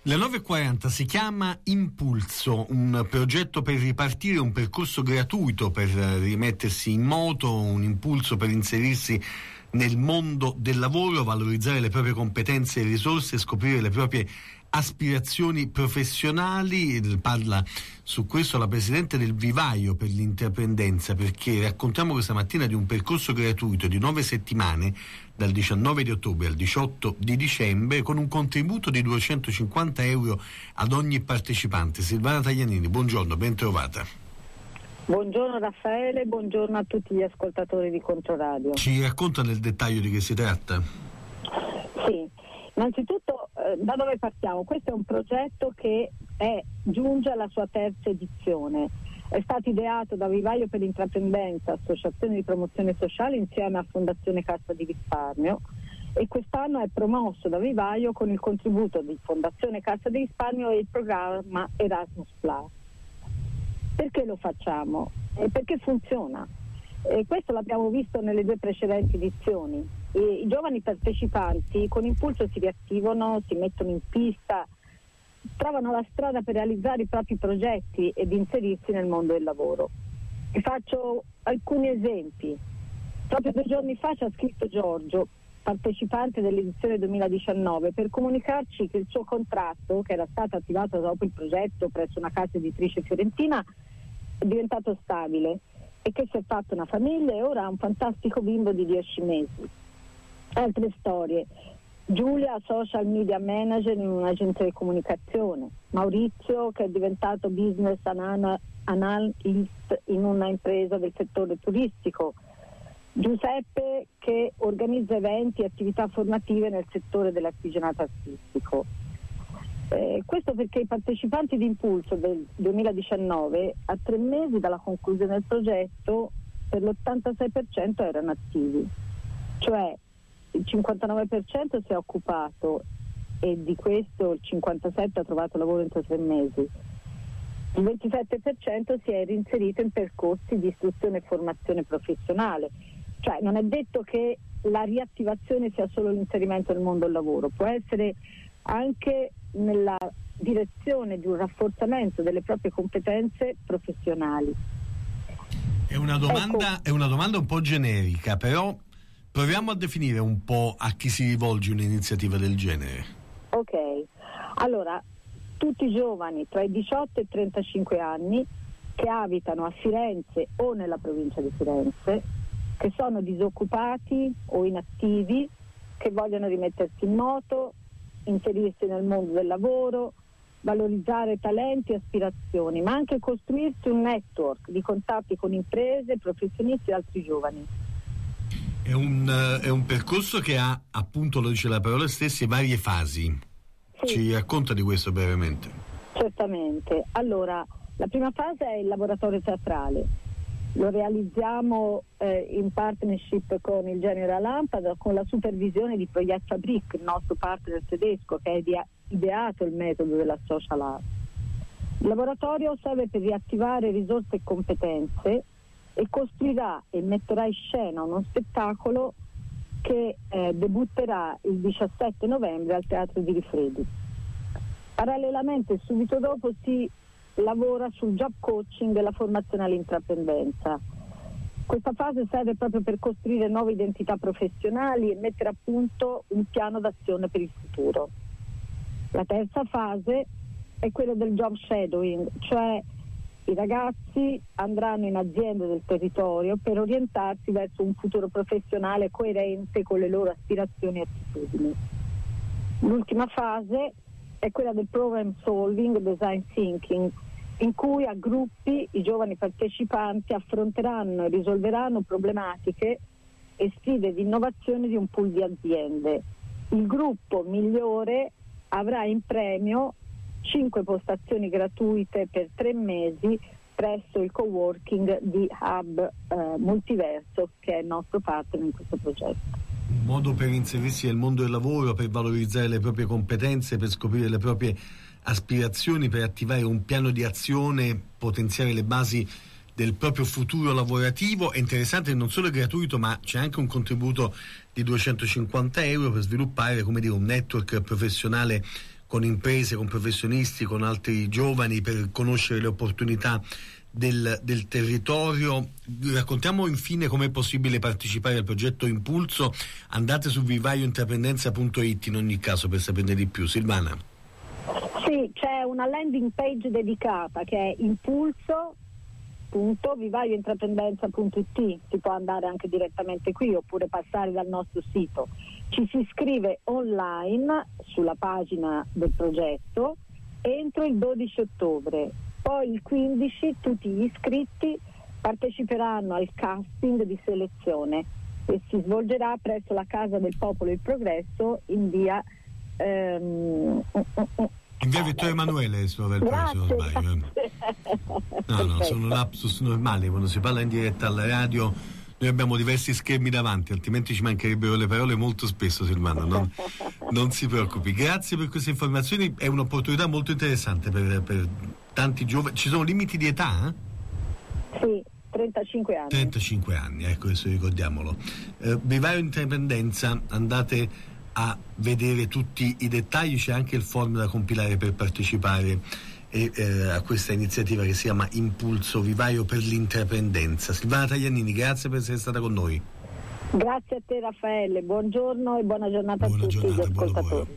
Le 9.40 si chiama Impulso, un progetto per ripartire, un percorso gratuito per rimettersi in moto, un impulso per inserirsi nel mondo del lavoro, valorizzare le proprie competenze e risorse, scoprire le proprie aspirazioni professionali. Parla su questo la presidente del Vivaio per l'Intraprendenza, perché raccontiamo questa mattina di un percorso gratuito di 9 settimane dal 19 di ottobre al 18 di dicembre con un contributo di 250 euro ad ogni partecipante. Silvana Taglianini, buongiorno, ben trovata. Buongiorno Raffaele, buongiorno a tutti gli ascoltatori di Controradio. Ci racconta nel dettaglio di che si tratta? Sì, innanzitutto da dove partiamo? Questo è un progetto che giunge alla sua terza edizione. È stato ideato da Vivaio per l'Intraprendenza, associazione di promozione sociale, insieme a Fondazione Cassa di Risparmio, e quest'anno è promosso da Vivaio con il contributo di Fondazione Cassa di Risparmio e il programma Erasmus+. Perché lo facciamo? Perché funziona. Questo l'abbiamo visto nelle 2 precedenti edizioni. I giovani partecipanti con Impulso si riattivano, si mettono in pista, trovano la strada per realizzare i propri progetti ed inserirsi nel mondo del lavoro. Vi faccio alcuni esempi. Proprio 2 giorni fa ci ha scritto Giorgio, partecipante dell'edizione 2019, per comunicarci che il suo contratto, che era stato attivato dopo il progetto presso una casa editrice fiorentina, è diventato stabile e che si è fatto una famiglia e ora ha un fantastico bimbo di 10 mesi. Altre storie: Giulia, social media manager in un'agenzia di comunicazione; Maurizio, che è diventato business analyst in una impresa del settore turistico; Giuseppe, che organizza eventi e attività formative nel settore dell'artigianato artistico. Questo perché i partecipanti di Impulso del 2019, a 3 mesi dalla conclusione del progetto, per l'86% erano attivi, cioè il 59% si è occupato e di questo il 57% ha trovato lavoro entro 3 mesi. Il 27% si è reinserito in percorsi di istruzione e formazione professionale. Cioè non è detto che la riattivazione sia solo l'inserimento nel mondo del lavoro, può essere anche nella direzione di un rafforzamento delle proprie competenze professionali. È una domanda un po' generica, però proviamo a definire un po' a chi si rivolge un'iniziativa del genere. Ok, allora tutti i giovani tra i 18 e i 35 anni che abitano a Firenze o nella provincia di Firenze, che sono disoccupati o inattivi, che vogliono rimettersi in moto, inserirsi nel mondo del lavoro, valorizzare talenti e aspirazioni, ma anche costruirsi un network di contatti con imprese, professionisti e altri giovani. È un percorso che ha, appunto, lo dice la parola stessa, varie fasi. Sì. Ci racconta di questo brevemente? Certamente. Allora, la prima fase è il laboratorio teatrale. Lo realizziamo in partnership con il General Lampada, con la supervisione di Project Fabrik, il nostro partner tedesco che ha ideato il metodo della social art. Il laboratorio serve per riattivare risorse e competenze e costruirà e metterà in scena uno spettacolo che debutterà il 17 novembre al Teatro di Rifredi. Parallelamente, subito dopo, si lavora sul job coaching e la formazione all'intraprendenza. Questa fase serve proprio per costruire nuove identità professionali e mettere a punto un piano d'azione per il futuro. La terza fase è quella del job shadowing, cioè i ragazzi andranno in aziende del territorio per orientarsi verso un futuro professionale coerente con le loro aspirazioni e attitudini. L'ultima fase è quella del problem solving, design thinking, in cui a gruppi i giovani partecipanti affronteranno e risolveranno problematiche e sfide di innovazione di un pool di aziende. Il gruppo migliore avrà in premio 5 postazioni gratuite per 3 mesi presso il coworking di Hub Multiverso, che è il nostro partner in questo progetto. Un modo per inserirsi nel mondo del lavoro, per valorizzare le proprie competenze, per scoprire le proprie aspirazioni, per attivare un piano di azione, potenziare le basi del proprio futuro lavorativo. È interessante, non solo è gratuito, ma c'è anche un contributo di 250 euro per sviluppare, come dire, un network professionale con imprese, con professionisti, con altri giovani per conoscere le opportunità del territorio. Raccontiamo infine com'è possibile partecipare al progetto Impulso. Andate su vivaiointraprendenza.it in ogni caso per saperne di più. Silvana. Sì, c'è una landing page dedicata che è impulso.vivaiointraprendenza.it, si può andare anche direttamente qui oppure passare dal nostro sito. Ci si iscrive online sulla pagina del progetto entro il 12 ottobre. Poi il 15 tutti gli iscritti parteciperanno al casting di selezione che si svolgerà presso la Casa del Popolo e il Progresso in via Vittorio Emanuele, se non sbaglio. No, sono lapsus normali quando si parla in diretta alla radio. Noi abbiamo diversi schermi davanti, altrimenti ci mancherebbero le parole molto spesso, Silvana. Non si preoccupi. Grazie per queste informazioni, è un'opportunità molto interessante per tanti giovani. Ci sono limiti di età? Sì, 35 anni. 35 anni, ecco, adesso ricordiamolo. Vivaio Intraprendenza, andate a vedere tutti i dettagli, c'è anche il form da compilare per partecipare a questa iniziativa che si chiama Impulso Vivaio per l'Intraprendenza. Silvana Taglianini, grazie per essere stata con noi. Grazie a te Raffaele, buongiorno e buona giornata a tutti gli ascoltatori.